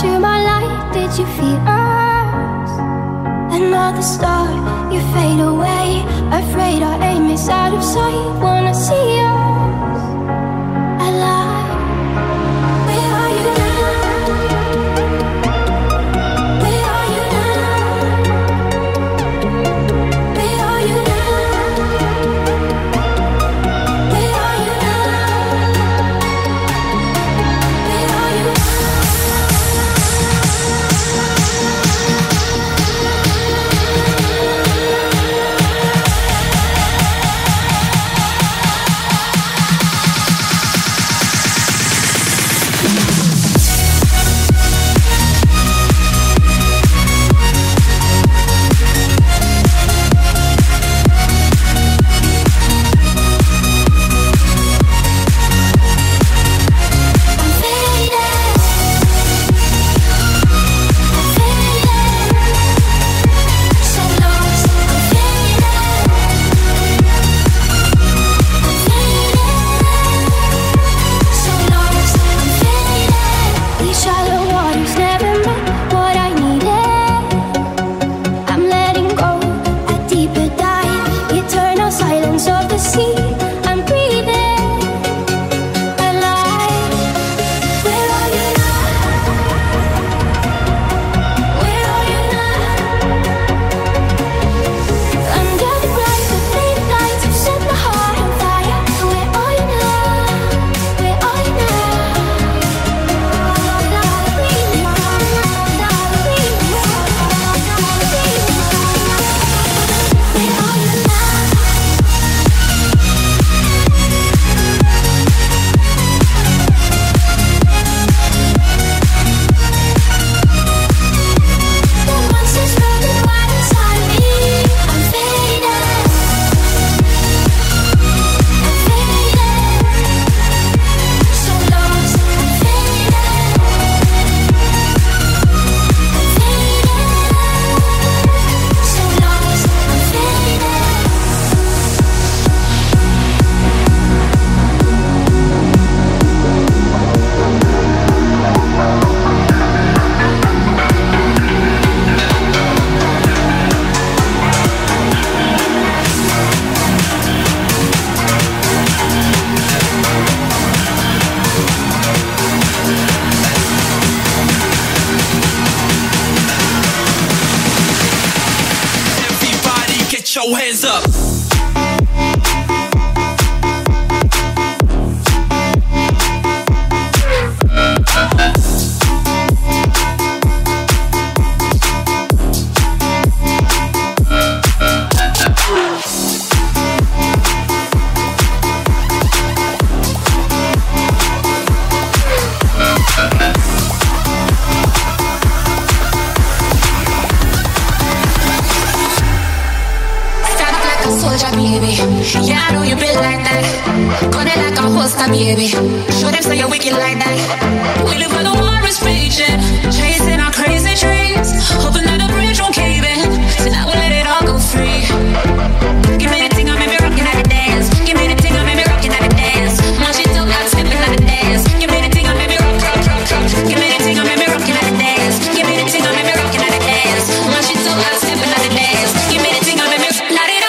to my light, did you feel us? Another star, you fade away. Afraid our aim is out of sight. Wanna see us alive. Where are you now? Where are you now? Where are you now? Where are you now? Where are you now? your hands up. Yeah, I know you been like that. Got it like a holster, baby. Show them say you're wicked like that. We live where the war is raging, chasing our crazy dreams, hoping that the bridge won't cave in. Tonight we'll let it all go free. Give me the thing, I made me rockin' at the dance. Give me the thing, I made me rockin' at the dance. Once you took out, stepping at the dance. Give me the thing, I made me rock. Give me the thing, I made me rockin' at the dance. Give me the thing, I made me rockin' at the dance. Once you took out, stepping at the dance. Give me the thing, I made me light it up.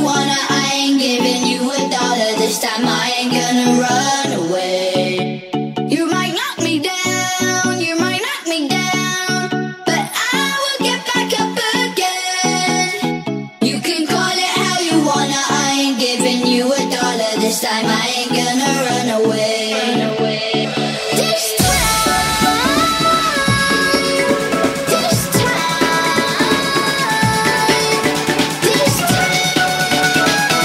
wanna. I ain't giving you a dollar this time. I ain't gonna run away. You might knock me down, you might knock me down, but I will get back up again. You can call it how you wanna. I ain't giving you a dollar this time. I ain't gonna run away. This time.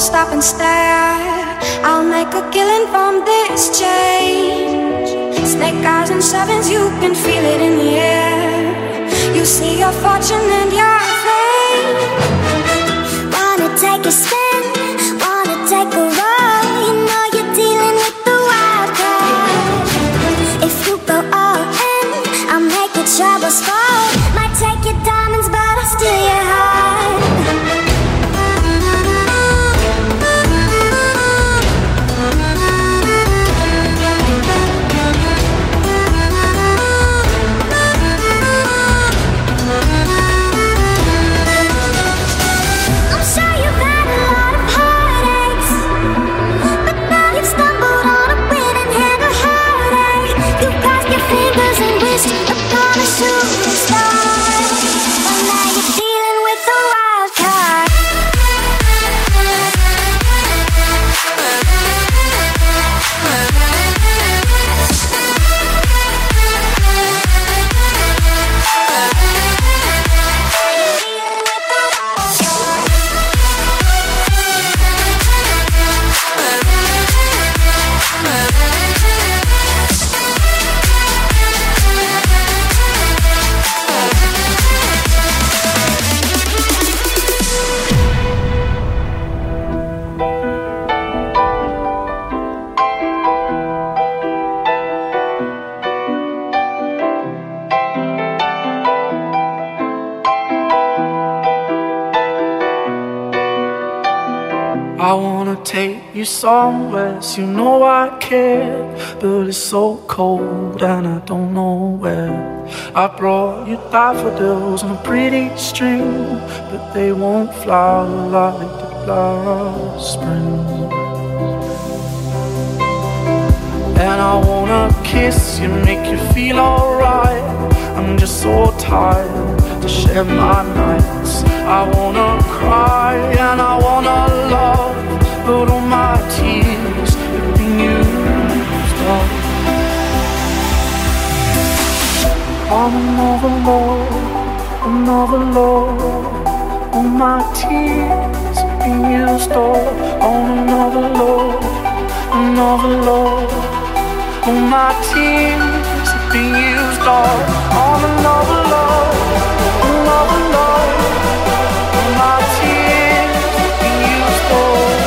stop and stare. I'll make a killing from this change. Snake eyes and sevens, you can feel it in the air. You see your fortune and your fame. Wanna take a spin, wanna take a roll. You know you're dealing with the wild card. If you go all in, I'll make your troubles fall. Might take your diamonds, but I'll steal your heart. I wanna take you somewhere, so you know I care. But it's so cold and I don't know where. I brought you daffodils on a pretty string, but they won't flower like they did last spring. And I wanna kiss you, make you feel alright. I'm just so tired to share my nights. I wanna cry and I wanna love, but all my tears have been used up. I'm another love. All my tears have been used up. On another love. All my tears have been used up. On another love. All my tears have been used up.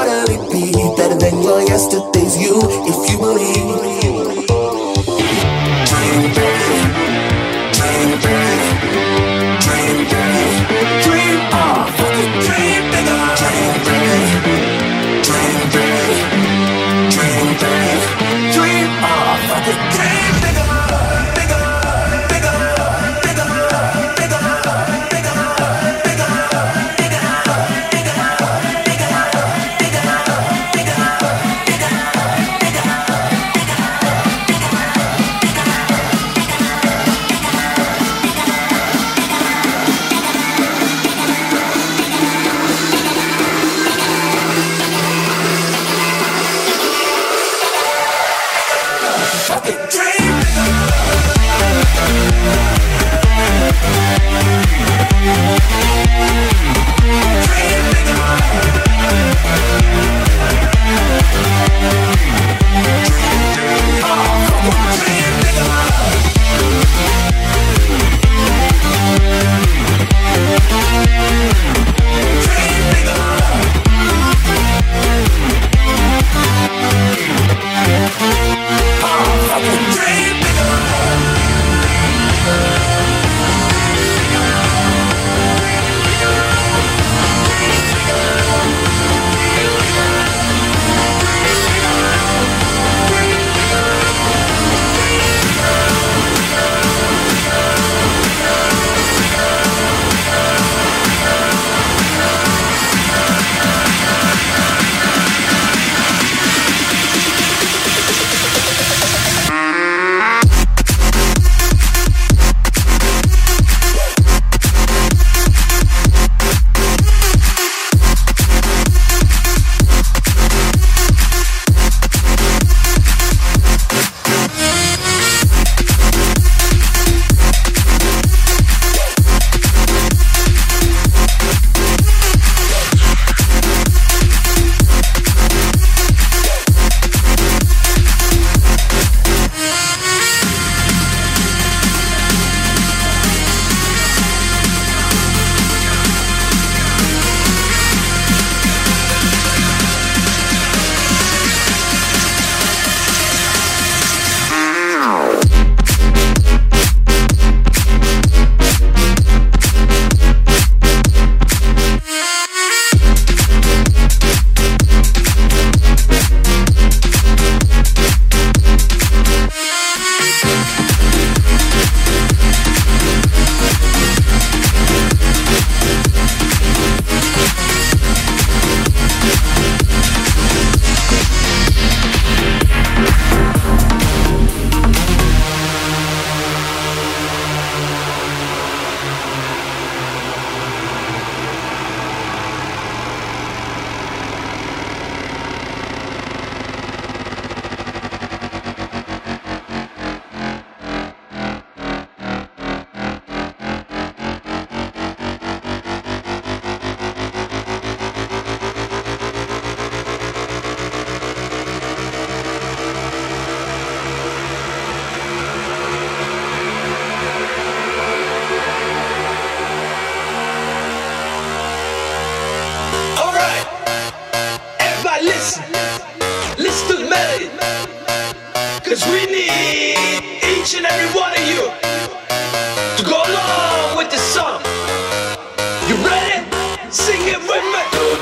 Than your yesterday's you, if you believe. Cause we need each and every one of you to go along with the song. You ready? Sing it with me.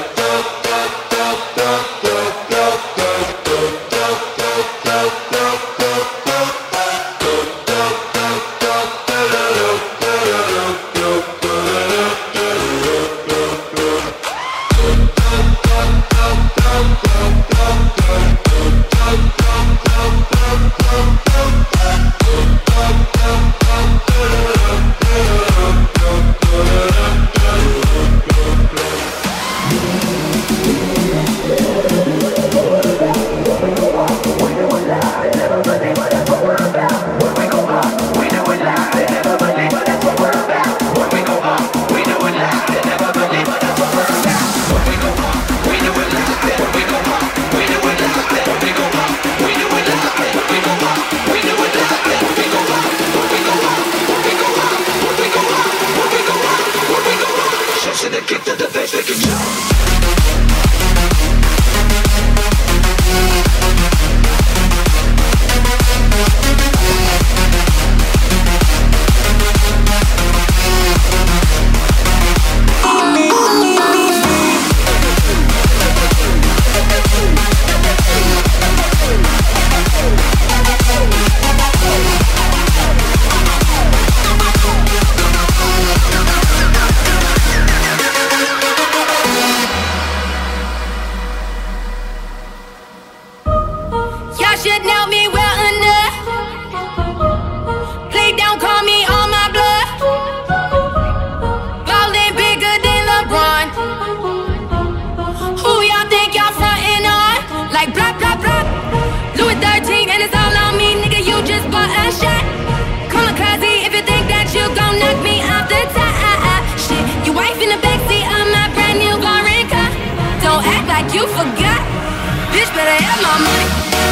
You forgot, bitch better have my money.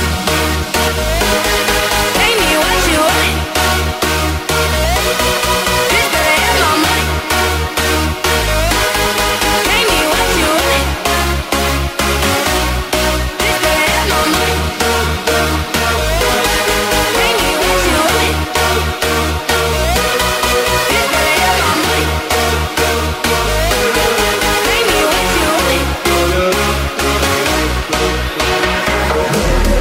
Pay me what you want. Bitch better have my money. Pay me what you want. Bitch better have my money. Pay me what you want. Bitch better have my money. Pay me what you want.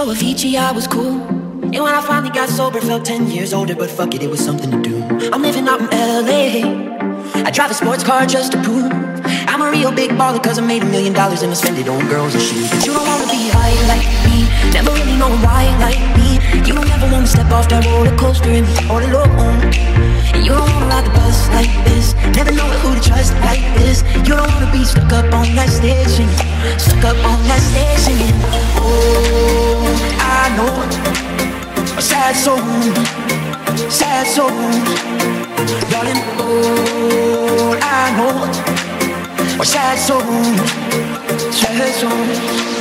so Avicii, I was cool. And when I finally got sober, felt 10 years older, but fuck it, it was something to do. I'm living out in LA. I drive a sports car just to prove I'm a real big baller, cause I made $1 million and I spend it on girls and shoes. But you don't wanna be high like me, never really know why like me. You don't ever wanna step off that roller coaster and be all alone. And you don't wanna ride the bus like this, never know who to trust like this. You don't wanna be stuck up on that stage singing, stuck up on that stage singing. Oh, I know a sad soul, darling. Oh, I know a sad soul, sad soul.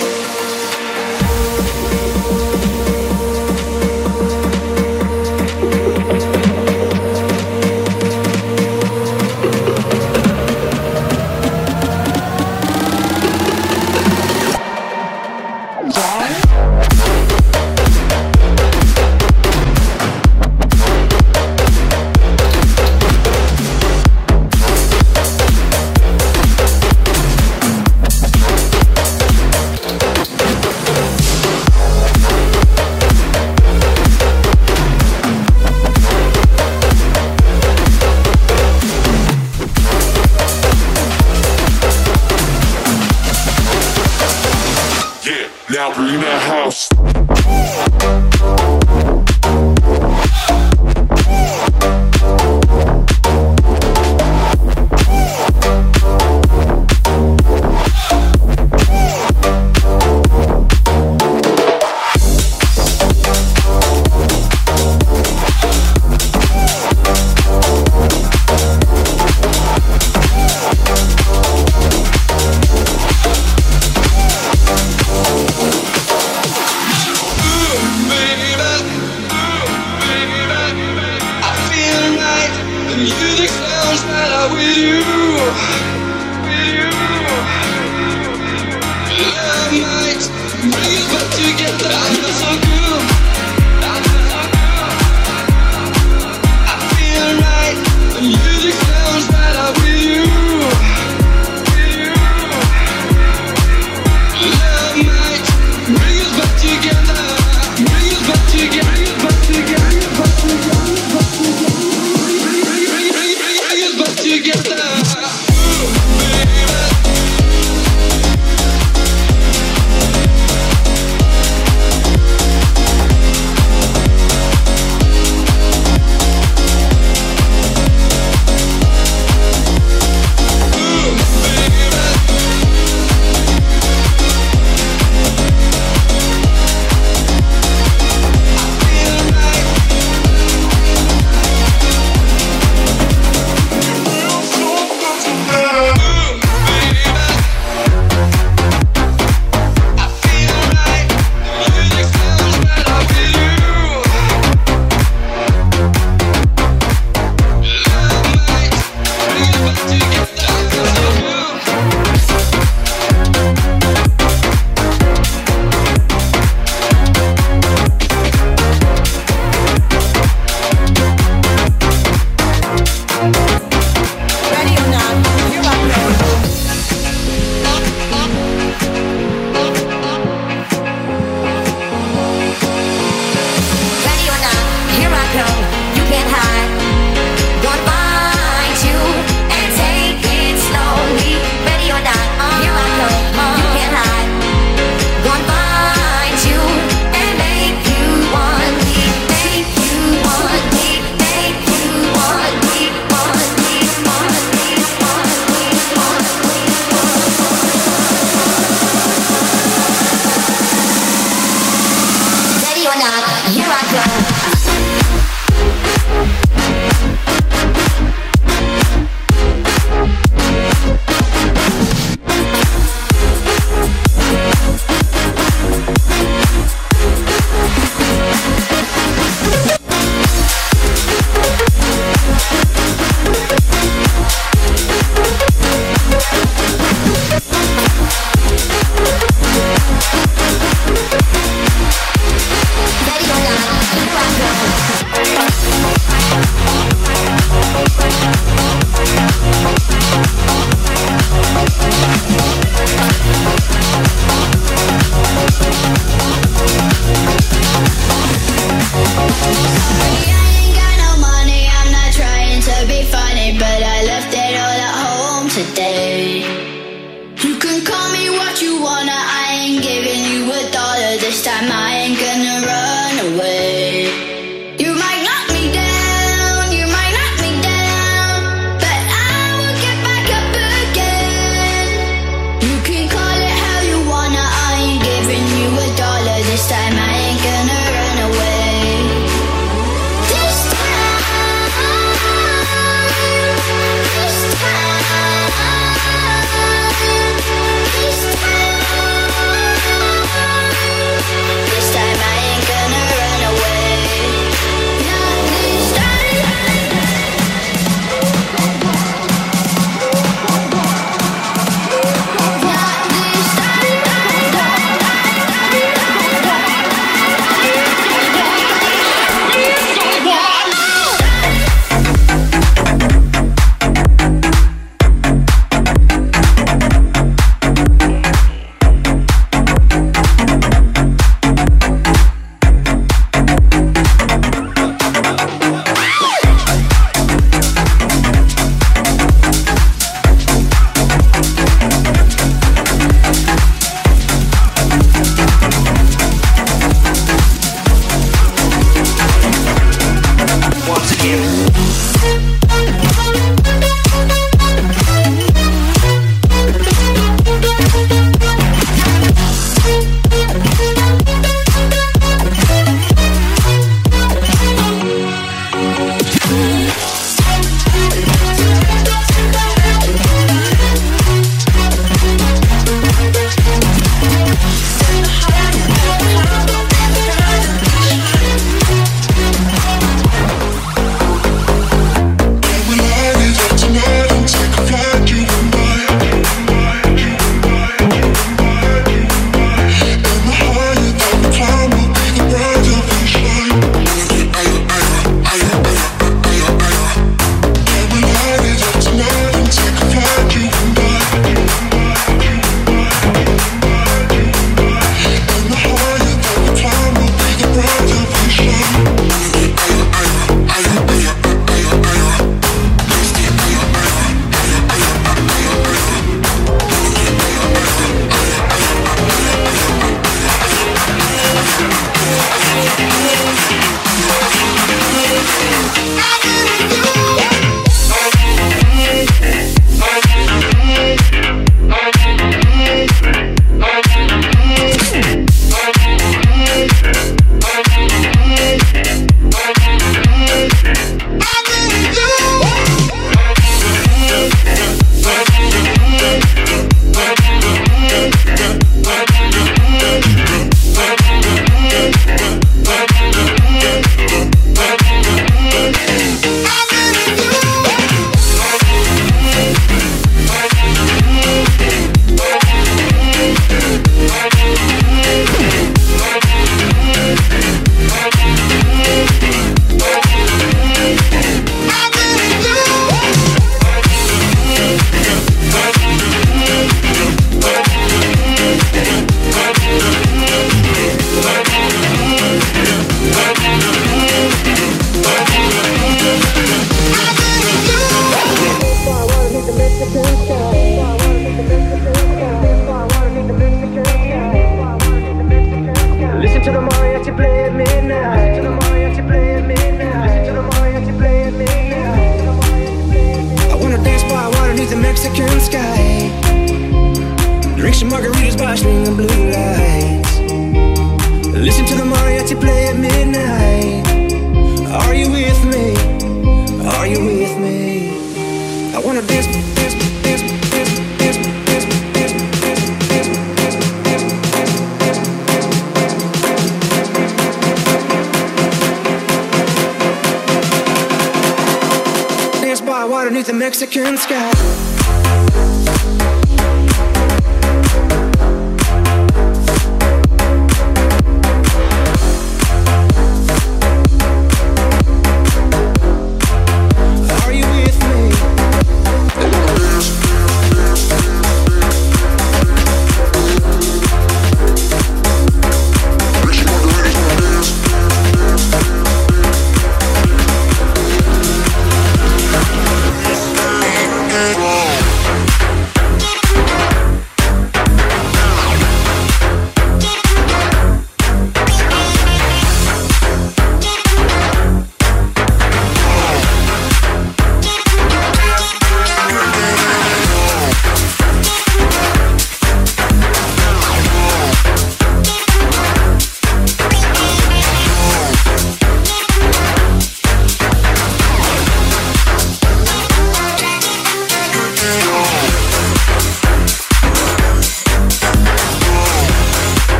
Now bring that house. Baby, time I ain't gonna run away. You might knock me down, you might knock me down, but I will get back up again. You can call it how you wanna, I ain't giving you $1. This time I ain't gonna run away. This time, this time, this time. This time I ain't gonna run away. Not this time. Not this underneath the Mexican sky.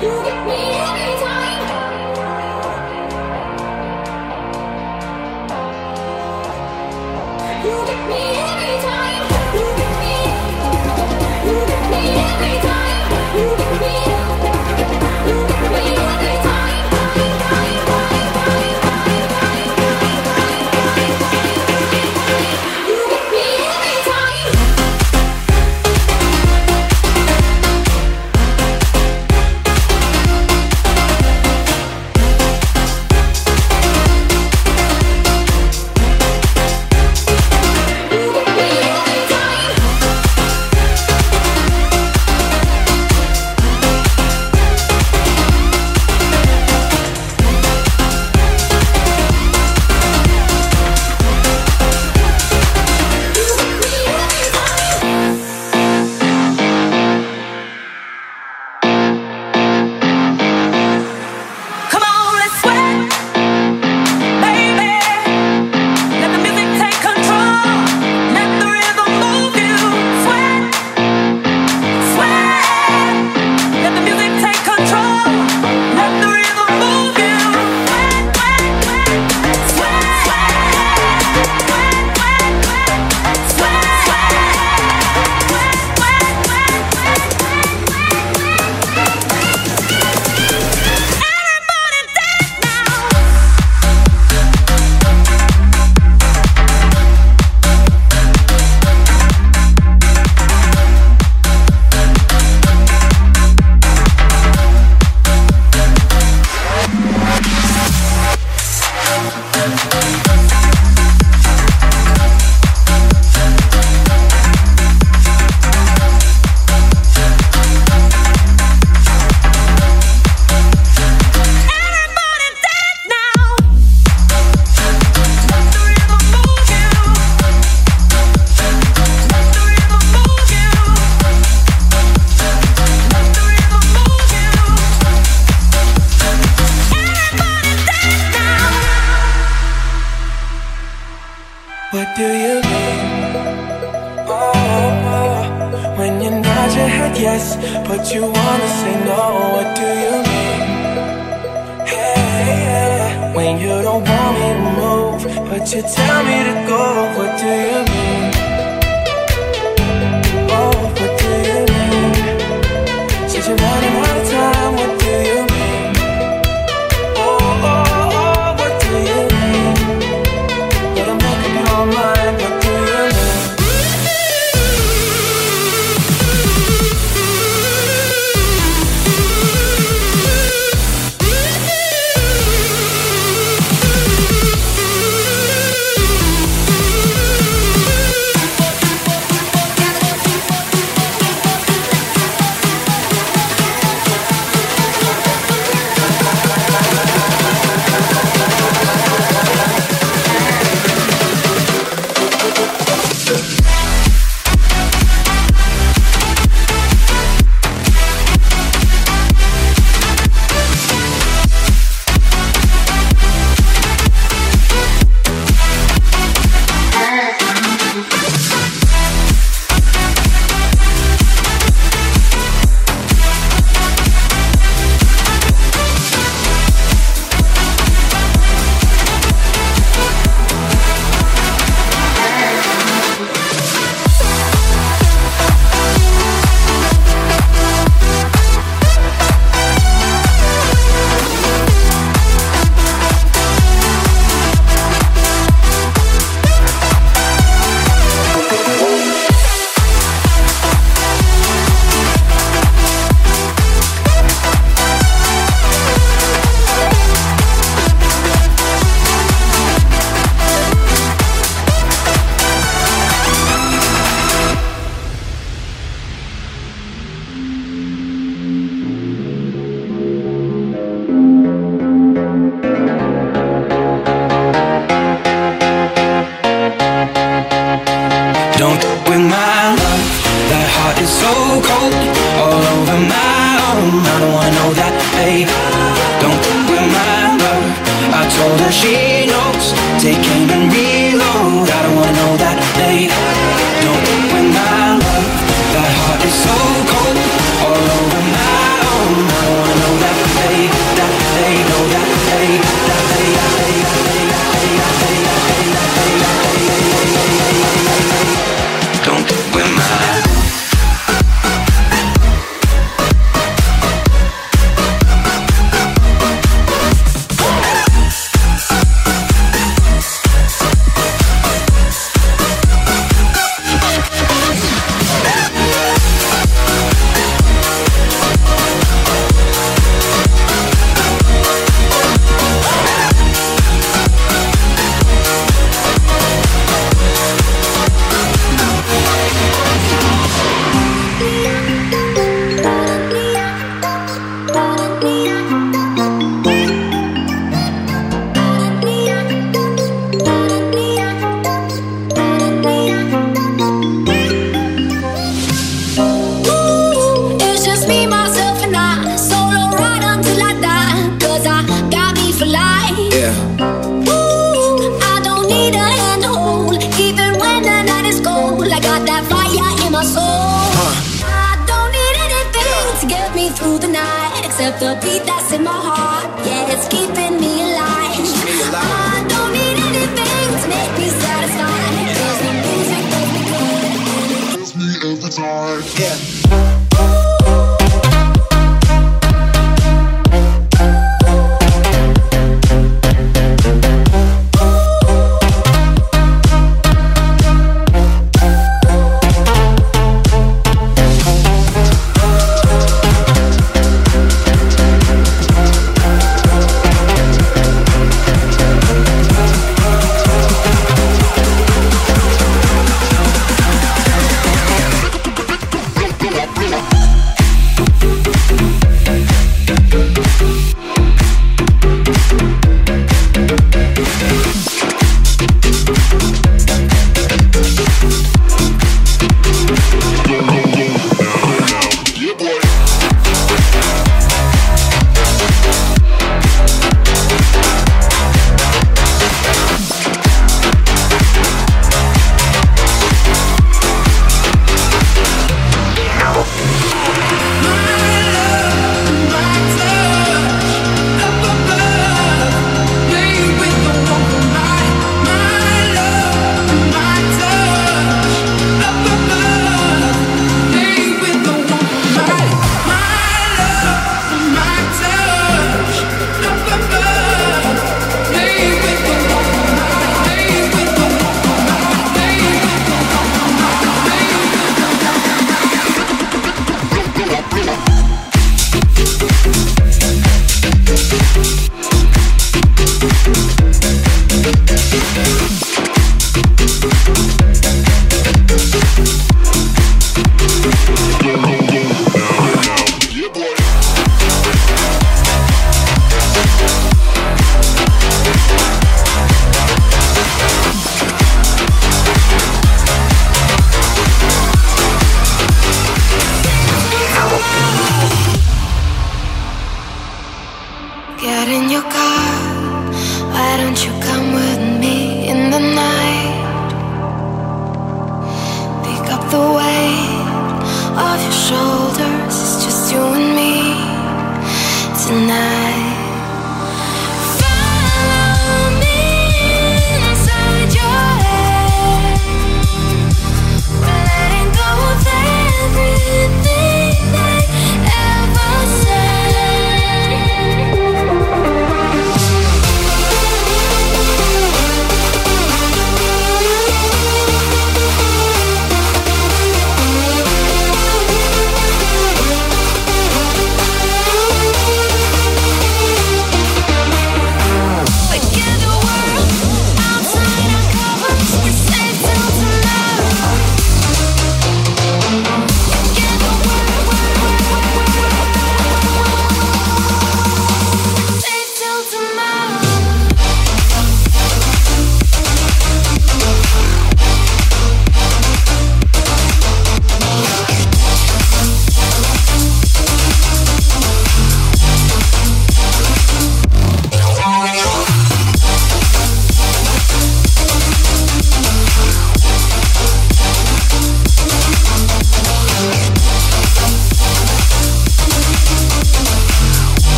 What do you mean? Oh, when you nod your head yes, but you wanna say no. What do you mean? Hey, when you don't want me to move, but you tell me to go. What do you mean? Oh, what do you mean? Since you're running out of time, what do you mean? Oh, oh, oh, what do you mean? But I'm making it all mine, what do you mean? That heart is so cold, all over my own. I don't wanna know the night, except the beat that's in my heart. Yeah, it's keeping me alive. I don't need anything to make me satisfied. Cause the music makes me good, and it gets me every time. Yeah.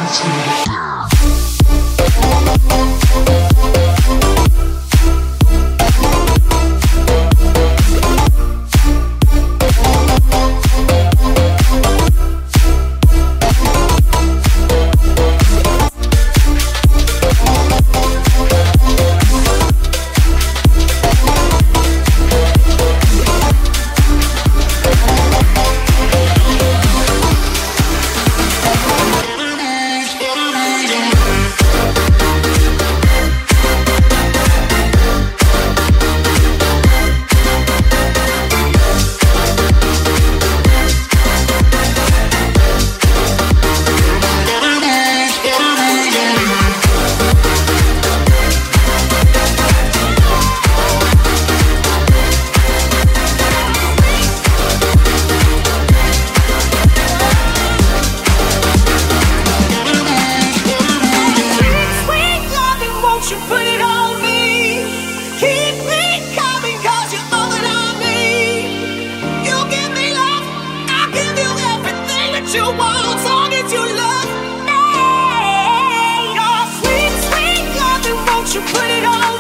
You put it on